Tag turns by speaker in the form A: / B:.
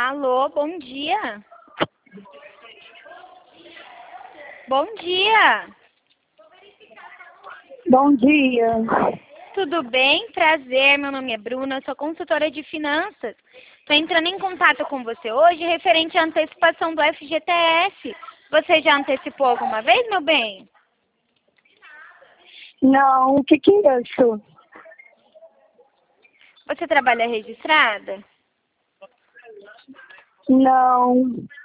A: Alô, bom dia. Bom dia.
B: Bom dia.
A: Tudo bem? Prazer, meu nome é Bruna, sou consultora de finanças. Estou entrando em contato com você hoje referente à antecipação do FGTS. Você já antecipou alguma vez, meu bem?
B: Não, o que é isso?
A: Você trabalha registrada?
B: Não.